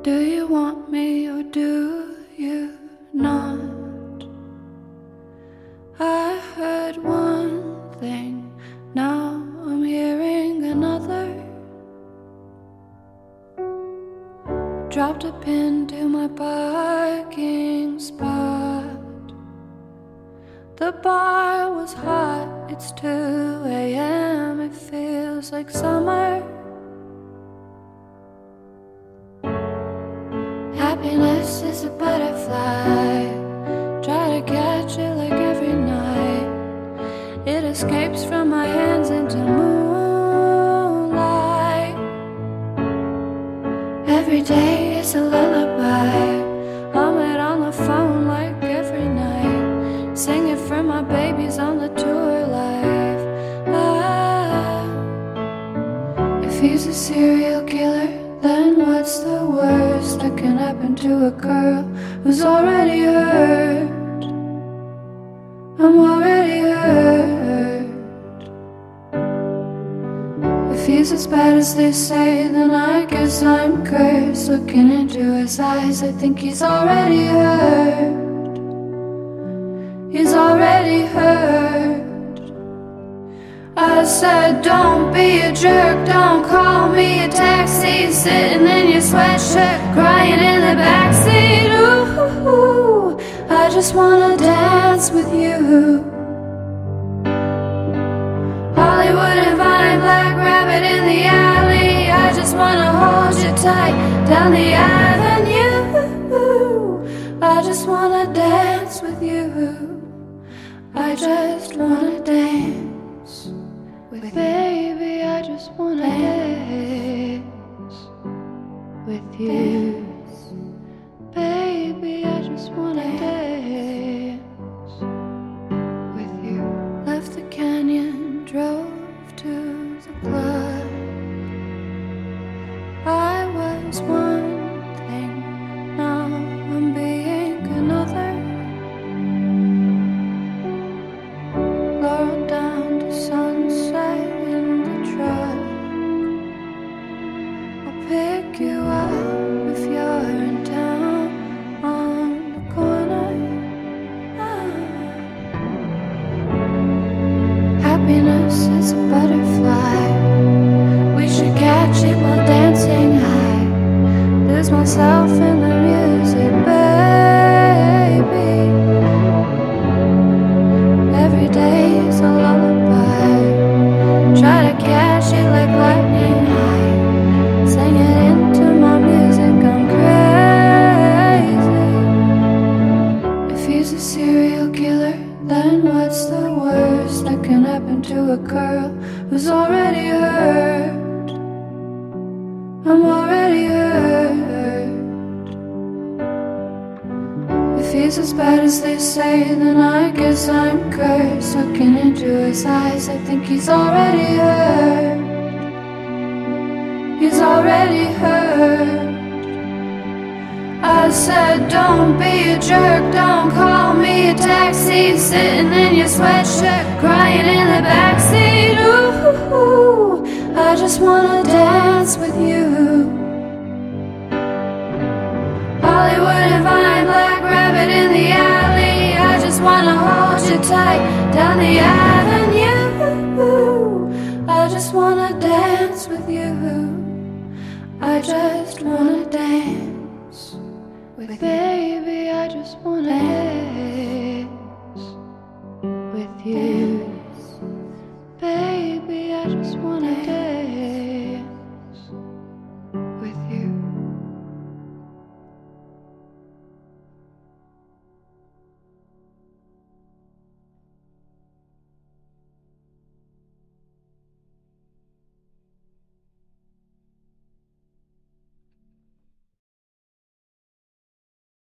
Do you want me or do you not? I heard one thing, now I'm hearing another. Dropped a pin to my parking spot. The bar was hot, it's 2 a.m. It feels like summer. Happiness is a butterfly. Try to catch it like every night. It escapes from my hands into moonlight. Every day is a lullaby. Hum it on the phone like every night. Sing it for my babies on the tour life. If he's a serial killer, then what's the worst that can happen to a girl who's already hurt? I'm already hurt. If he's as bad as they say, then I guess I'm cursed. Looking into his eyes, I think he's already hurt. He's already hurt. I said, don't be a jerk, don't call me a taxi. Sitting in your sweatshirt, crying in the backseat. Ooh, I just wanna dance with you. Hollywood and Vine, Black Rabbit in the alley. I just wanna hold you tight down the avenue. I just wanna dance with you. I just wanna dance with baby, I just wanna dance with you. Baby, I just wanna dance with you. Left the canyon, drove to the club. I was one thing, now I'm being another. Lowered down to sunset in the truck. I'll pick you up if you're in town on the corner. Happiness is a butterfly. We should catch it while dancing high. Lose myself in the music, baby. Every day is a lullaby. Try to catch it like lightning high. Sing it into my music, I'm crazy. If he's a serial killer, then what's the worst that can happen to a girl who's already hurt? I'm already hurt. If he's as bad as they say, then I guess I'm cursed. Looking into his eyes, I think he's already hurt. He's already hurt. I said, don't be a jerk, don't call me a taxi. Sitting in your sweatshirt, crying in the backseat. Ooh, I just wanna dance with you. Hollywood and Vine, Black Rabbit in the alley. I just wanna hold you tight down the avenue. I just wanna dance with you. I just wanna dance with baby. I just wanna dance with you, baby.